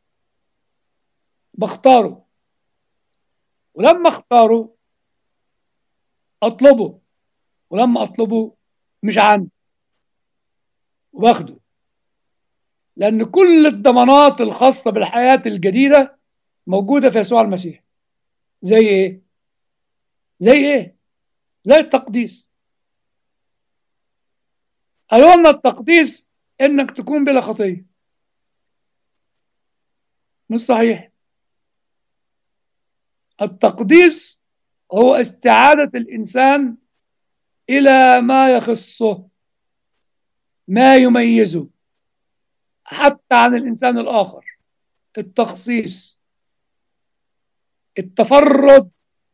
بختاره، ولما اختاره اطلبه، ولما اطلبه مش عندي وباخده. لأن كل الضمانات الخاصة بالحياة الجديدة موجودة في يسوع المسيح. زي إيه؟ زي إيه؟ زي التقديس. قالوا لنا التقديس إنك تكون بلا خطية. مش صحيح. التقديس هو استعادة الإنسان إلى ما يخصه، ما يميزه حتى عن الإنسان الآخر. التخصيص، التفرد،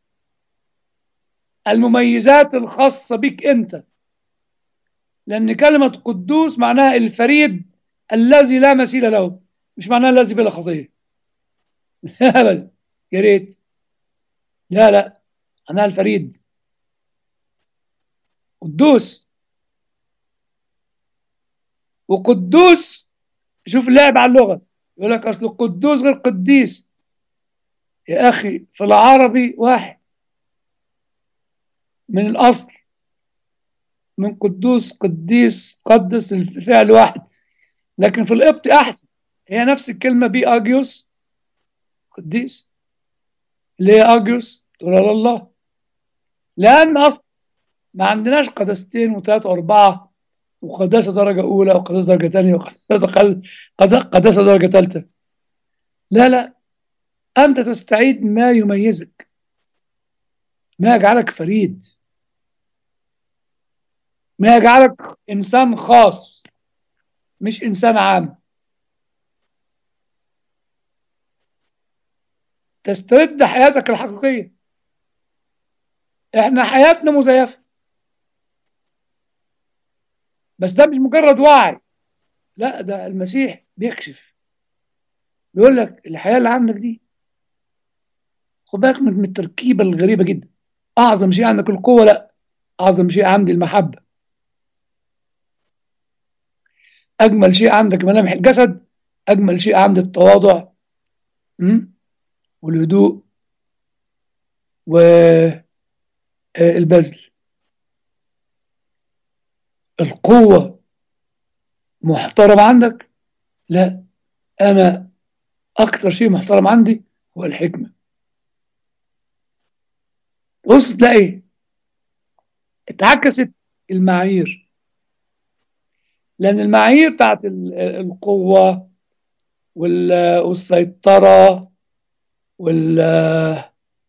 المميزات الخاصة بك أنت. لأن كلمة قدوس معناها الفريد الذي لا مثيل له، مش معناها الذي بلا خطية. أبدا، يا ريت. لا لا، معناها الفريد قدوس. وقدوس، شوف اللعب على اللغة، يقول لك أصل قدوس غير قديس. يا أخي في العربي واحد من الأصل، من قدوس قديس قدس الفعل واحد. لكن في القبط أحسن، هي نفس الكلمة بي أجيوس قديس، اللي هي أجيوس تقول على الله. لأن أصلا ما عندناش قداستين وثلاثة وأربعة، وقداسة درجة أولى وقداسة درجة ثانية وقداسة قداسة درجة ثالثة. لا لا، أنت تستعيد ما يميزك، ما يجعلك فريد، ما يجعلك إنسان خاص، مش إنسان عام. تسترد حياتك الحقيقية. احنا حياتنا مزيفة، بس ده مش مجرد وعي، لا ده المسيح بيكشف، بيقول لك الحياة اللي عندك دي، خد بالك من من التركيبة الغريبة جدا. أعظم شيء عندك القوة؟ لا، أعظم شيء عندي المحبة. أجمل شيء عندك ملامح الجسد؟ أجمل شيء عندي التواضع، م? والهدوء والبذل. القوة محترم عندك؟ لا، أنا أكتر شيء محترم عندي هو الحكمة. بص تلاقي اتعكست المعايير، لأن المعايير بتاعت ال- القوة وال- والسيطرة وال-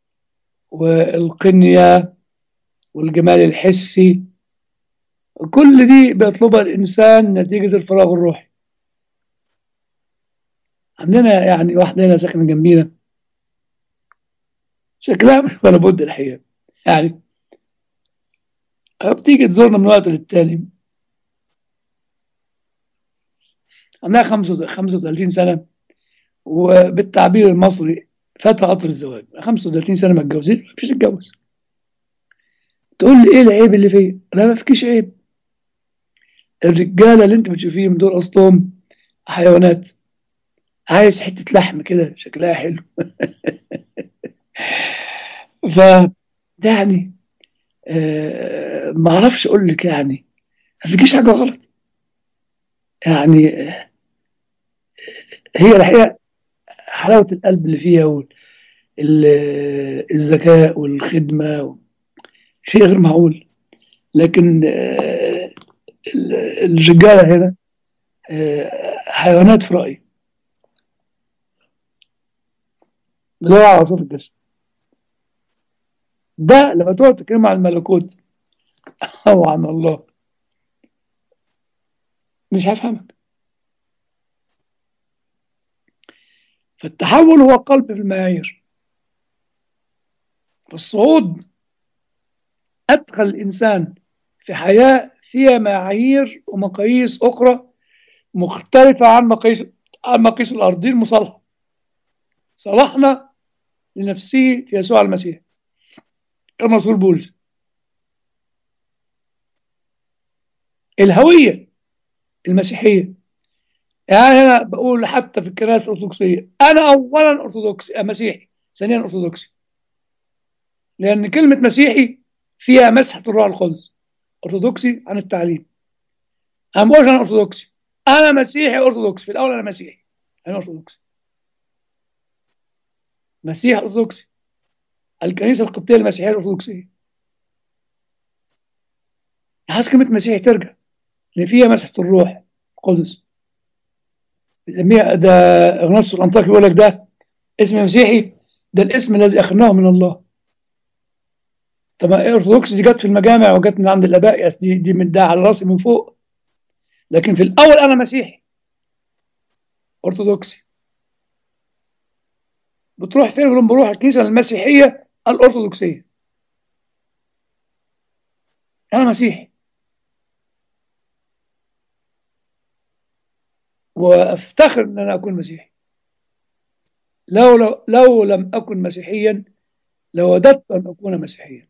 والقنية والجمال الحسي، كل دي بيطلبها الإنسان نتيجة الفراغ الروحي. عندنا يعني واحدة هنا ساكنة جنبينا، شكلها مش ولا بد الحقيقة، يعني بتيجي تزورنا من وقت للتاني. عندها خمسة خمسة وثلاثين سنة، وبالتعبير المصري فات قطر الزواج. خمسة وثلاثين سنة ما اتجوزتش، مش تتجوز. تقول لي ايه العيب اللي فيا؟ لا ما فيكيش عيب. الرجالة اللي انت بتشوفيهم دول اصلهم حيوانات، عايز حتة لحم كده شكلها حلو. ف ده يعني آه ما اعرفش اقول لك، يعني ما فيكيش حاجة غلط. يعني آه، هي الحقيقة حلاوة القلب اللي فيها والذكاء والخدمة، شيء غير معقول. لكن آه، ال- الرجالة هنا آه، حيوانات في رأيي، بيدوروا على عصف الجسم. ده لما تقعد تتكلم عن الملكوت أو عن الله مش هفهمك. فالتحول هو قلب في المعايير. فالصعود أدخل الإنسان في حياة فيها معايير ومقاييس أخرى مختلفة عن مقاييس عن مقاييس الأرض. دي المصالحة، صلحنا لنفسه في يسوع المسيح. الرسول بولس الهوية المسيحية، يعني أنا بقول حتى في الكنائس الأرثوذكسية أنا أولا أرثوذكسي مسيحي، ثانيا أرثوذكسي، لأن كلمة مسيحي فيها مسحة الروح القدس. أرثوذكسي عن التعليم. أنا ما بقولش أنا أرثوذكسي، أنا مسيحي أرثوذكسي. في الأول أنا مسيحي، أنا أرثوذكسي، مسيح أرثوذكسي، الكنيسة القبطية المسيحية الأرثوذكسية. عايز كلمة مسيحي ترجع، لأن فيها مسحة الروح القدس. بيسميها ده اغناطوس الانطاكي بيقول لك ده اسم مسيحي، ده الاسم الذي اخذناه من الله. طب الارثوذكس دي جت في المجامع وجت من عند الاباء، يس دي دي من ده على راسي من فوق. لكن في الاول انا مسيحي ارثوذكسي. بتروح فين؟ بنقول بروح الكنيسه المسيحيه الارثوذكسيه. انا مسيحي، وافتخر ان انا اكون مسيحي. لو لو, لو لم اكن مسيحيا لوددت ان اكون مسيحيا.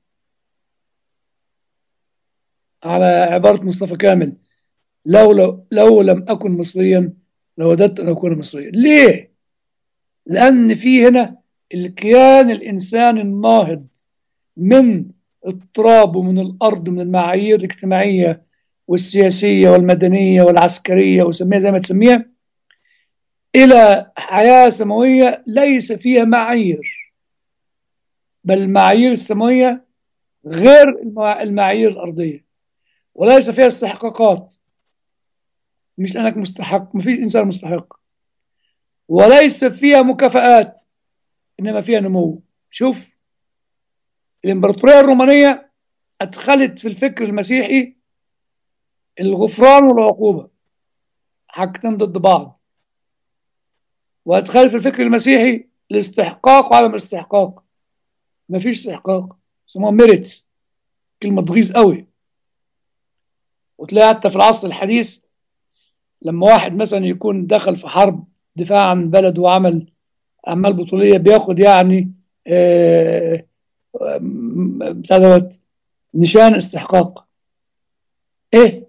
على عباره مصطفى كامل، لو لو, لو لم اكن مصريا لوددت ان اكون مصريا. ليه؟ لأن في هنا الكيان الإنساني الناهض من التراب ومن الأرض، من المعايير الاجتماعية والسياسية والمدنية والعسكرية وسميها زي ما تسميها، إلى حياة سماوية ليس فيها معايير، بل المعايير السماوية غير المع- المعايير الأرضية، وليس فيها استحقاقات. مش أنك مستحق، مفيش إنسان مستحق، وليس فيها مكافآت، إنما فيها نمو. شوف الإمبراطورية الرومانية أدخلت في الفكر المسيحي الغفران والعقوبة، حاجتين ضد بعض. وأدخلت في الفكر المسيحي الاستحقاق وعدم الاستحقاق. مفيش استحقاق، اسمها ميريتس، كلمة تغيظ قوي. وتلاقي حتى في العصر الحديث لما واحد مثلا يكون دخل في حرب دفاع عن بلده وعمل أعمال بطولية بياخد يعني آه، آه، بتاع دوت نشان استحقاق. ايه؟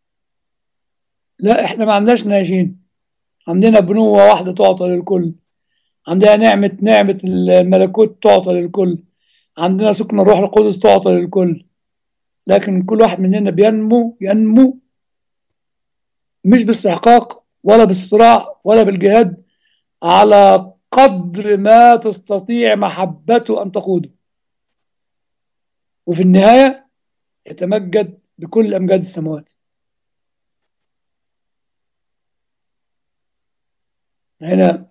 لا، احنا ما عندناش ناشين، عندنا بنوة واحدة تعطى للكل، عندنا نعمة نعمة الملكوت تعطى للكل، عندنا سكن الروح القدس تعطى للكل. لكن كل واحد مننا بينمو ينمو مش باستحقاق ولا بالصراع ولا بالجهاد، على قدر ما تستطيع محبته أن تقوده، وفي النهاية يتمجد بكل أمجاد السماوات. هنا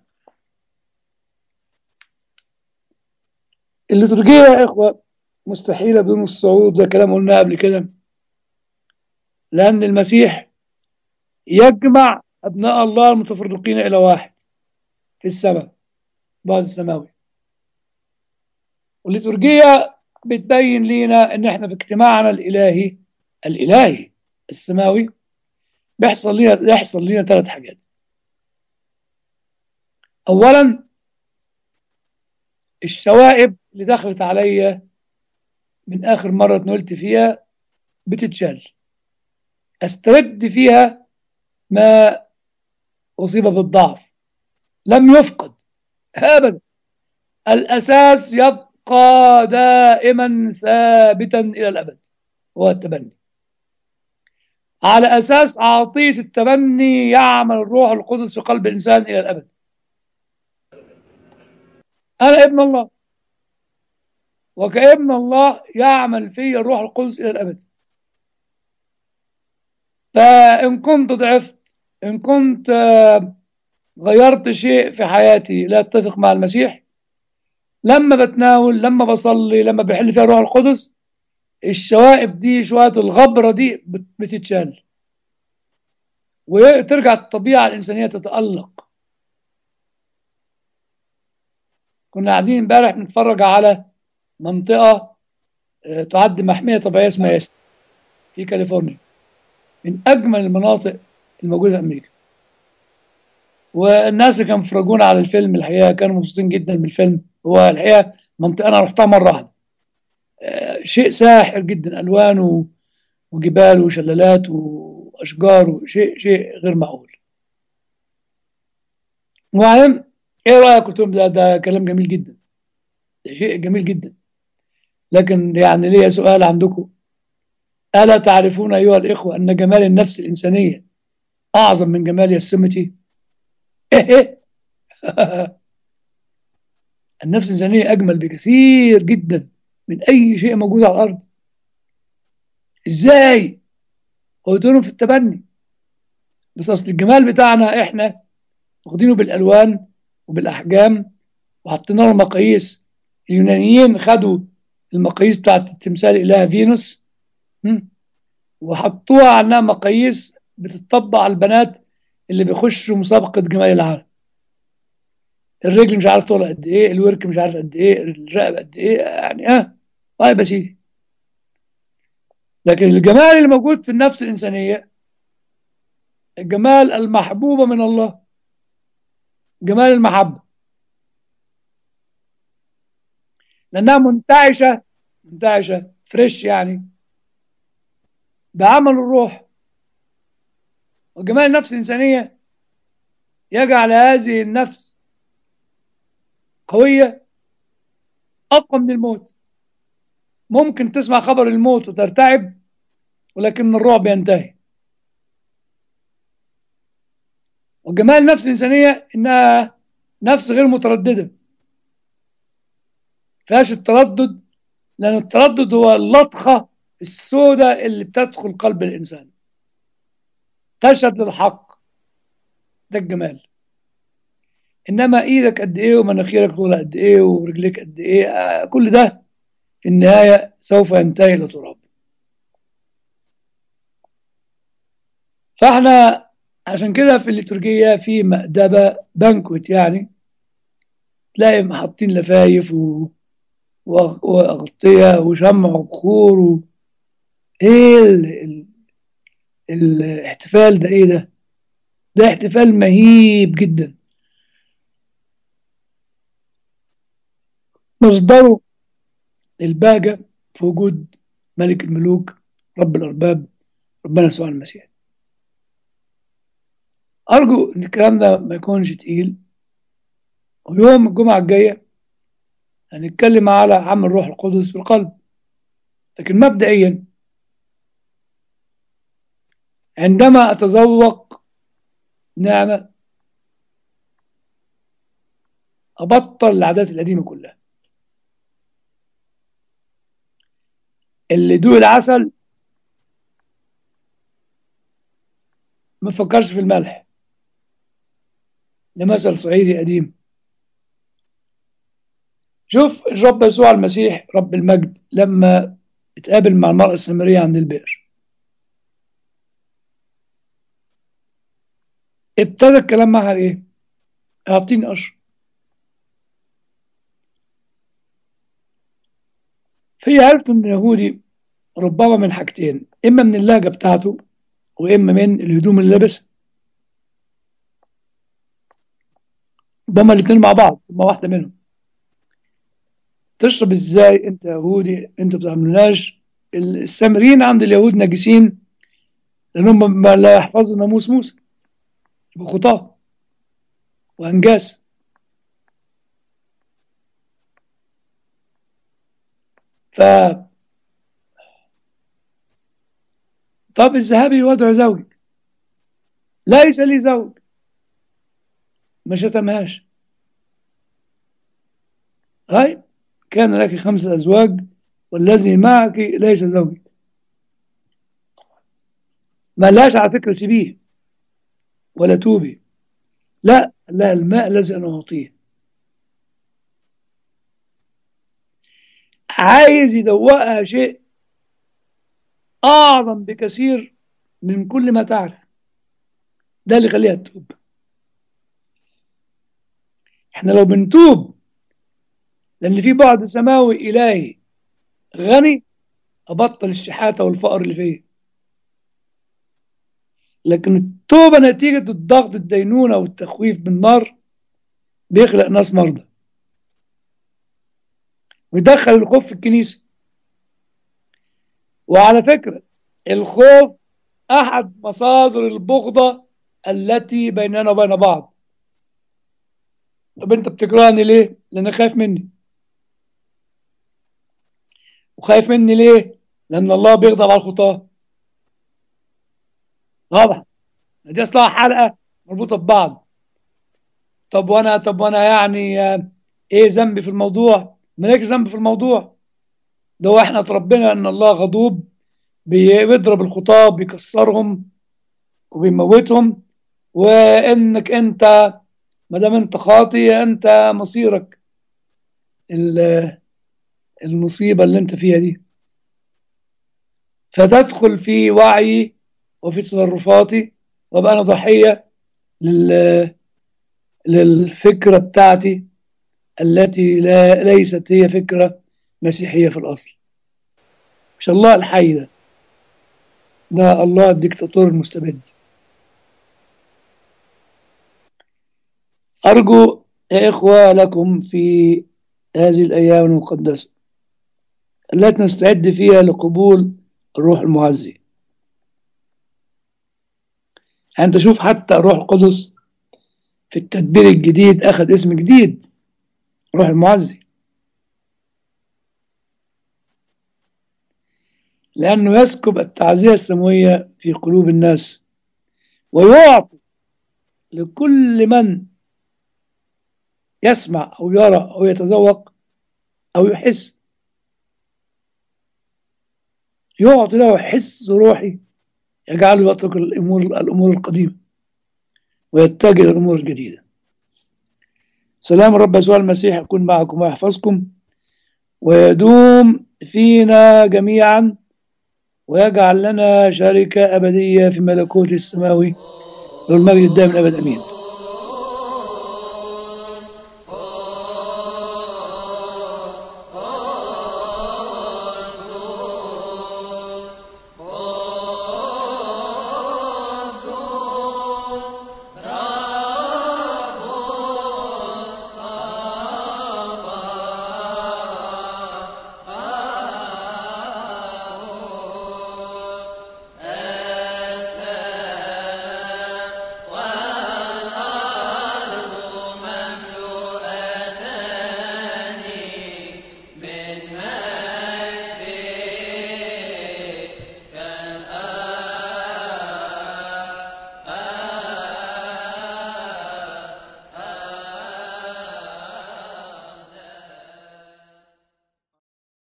الليتورجية يا إخوة مستحيلة بدون الصعود، ده كلام قلناه قبل كده، لأن المسيح يجمع أبناء الله المتفرقين إلى واحد في السماء بعد السماوي. والليتورجية بتبين لنا إن إحنا في اجتماعنا الإلهي الإلهي السماوي بيحصل لنا يحصل لنا ثلاث حاجات. أولا، الشوائب اللي دخلت عليا من آخر مرة اتنولت فيها بتتشال، أسترد فيها ما أصيب بالضعف، لم يفقد أبدا، الأساس يبقى دائما ثابتا إلى الأبد، هو التبني. على أساس عطية التبني يعمل الروح القدس في قلب الإنسان إلى الأبد. أنا ابن الله، وكابن الله يعمل في الروح القدس إلى الأبد. فإن كنت ضعفت، إن كنت غيرت شيء في حياتي لا يتفق مع المسيح، لما بتناول، لما بصلي، لما بيحل فيها الروح القدس، الشوائب دي، شوية الغبرة دي بتتشال، وترجع الطبيعة الإنسانية تتألق. كنا قاعدين امبارح بنتفرج على منطقة تعد محمية طبيعية اسمها ياس في كاليفورنيا، من أجمل المناطق الموجودة في أمريكا. والناس اللي كانوا بيتفرجونا على الفيلم الحقيقة كانوا مبسوطين جدا بالفيلم. هو الحقيقة منطقة أنا رحتها مرة واحدة، شيء ساحر جدا، ألوان وجبال وشلالات وأشجار وشيء شيء غير معقول. المهم، إيه رأيك؟ قلت لهم ده, ده كلام جميل جدا، ده شيء جميل جدا، لكن يعني ليا سؤال عندكم: ألا تعرفون أيها الإخوة أن جمال النفس الإنسانية أعظم من جمال ياسمتي؟ النفس الإنسانية أجمل بكثير جدا من أي شيء موجود على الأرض. إزاي؟ قلت لهم في التبني. بس أصل الجمال بتاعنا إحنا واخدينه بالألوان وبالأحجام وحطينا له مقاييس. اليونانيين خدوا المقاييس بتاعت التمثال الإله فينوس وحطوها عنها مقاييس بتطبق على البنات اللي بيخشوا مسابقة جمال العالم. الرجل مش عارف طولها قد ايه، الورك مش عارف قد ايه، الرقبة قد ايه، يعني اه طيب يا سيدي. لكن الجمال اللي موجود في النفس الإنسانية الجمال المحبوبة من الله، جمال المحبة، لأنها منتعشة منتعشة فريش يعني بعمل الروح. وجمال النفس الإنسانية يجعل هذه النفس قوية، أقوى من الموت. ممكن تسمع خبر الموت وترتعب، ولكن الرعب ينتهي. وجمال النفس الإنسانية إنها نفس غير مترددة، فيهاش التردد، لأن التردد هو اللطخة السوداء اللي بتدخل قلب الإنسان، تشهد للحق، ده الجمال. إنما إيدك قد إيه ومناخيرك طولها قد إيه ورجليك قد إيه، آه كل ده في النهاية سوف ينتهي إلى تراب. فإحنا عشان كده في الليتورجية في مأدبة بانكوت، يعني تلاقي حاطين لفايف و... وأغ- وأغطية وشمع وبخور و... إيه ال... ال... الاحتفال ده؟ إيه ده؟ ده احتفال مهيب جدا، مصدره البهجة في وجود ملك الملوك رب الأرباب ربنا يسوع المسيح. أرجو إن الكلام ده ما يكونش تقيل. ويوم الجمعة الجاية هنتكلم على عمل الروح القدس في القلب. لكن مبدئيا، عندما أتذوق نعمة أبطل العادات القديمة كلها. اللي دوق العسل ما فكرش في الملح. ده مثل صعيدي قديم. شوف الرب يسوع المسيح رب المجد لما اتقابل مع المرأة السامرية عند البئر، ابتدى الكلام معها ايه؟ اعطيني اشرب. فهي عرفت ان اليهودي ربما من حاجتين، اما من اللهجه بتاعته واما من الهدوم اللي لابسها. ربما الاثنين مع بعض، ما واحده منهم. تشرب ازاي انت يهودي؟ انتوا ما بتعملوناش. السامريين عند اليهود نجسين لانهم ما لا يحفظوا ناموس موسى، يبقوا خطاه وانجاس. ف طب اذهبي وادعي زوجك. ليس لي زوج. ما شتمهاش. هاي كان لك خمسة أزواج والذي معك ليس زوجك. ما لاش على فكرة سيبيه ولا توبي. لا، لا، الماء الذي أنا أعطيه. عايز يدوقها شيء أعظم بكثير من كل ما تعرف. ده اللي يخليها تتوب. احنا لو بنتوب لأن في بعد سماوي إلهي غني، أبطل الشحاتة والفقر اللي فيه. لكن التوبة نتيجة الضغط الدينونة والتخويف بالنار بيخلق ناس مرضى ويدخل الخوف في الكنيسة. وعلى فكرة، الخوف أحد مصادر البغضة التي بيننا وبين بعض. طب أنت بتكرهني ليه؟ لأن خايف مني. وخايف مني ليه؟ لأن الله بيغضب على الخطاة. طبعا دي أصلها حلقة مربوطة ببعض. طب وأنا طب وأنا يعني آه، إيه ذنبي في الموضوع؟ مالكش ذنب في الموضوع. ده هو إحنا اتربينا إن الله غضوب، بيضرب الخطاة، بيكسرهم وبيموتهم. وإنك أنت ما دام أنت خاطي، أنت مصيرك ال- المصيبة اللي أنت فيها دي. فتدخل في وعي وفي تصرفاتي وابقى انا ضحيه لل... للفكره بتاعتي التي لا ليست هي فكره مسيحيه في الاصل. مش الله الحي ده، ده الله الدكتاتور المستبد. ارجو يا اخوه لكم في هذه الايام المقدسه التي نستعد فيها لقبول الروح المعزي. يعني انت شوف، حتى الروح القدس في التدبير الجديد اخذ اسم جديد، روح المعزي، لأنه يسكب التعزية السماوية في قلوب الناس ويعطي لكل من يسمع أو يرى أو يتذوق أو يحس، يعطي له حس روحي يجعله يترك الأمور الأمور القديمة ويتجه للأمور الجديدة. سلام الرب يسوع المسيح يكون معكم ويحفظكم ويدوم فينا جميعا ويجعل لنا شركة أبدية في ملكوت السماوي له المجد الدائم الأبد. أمين.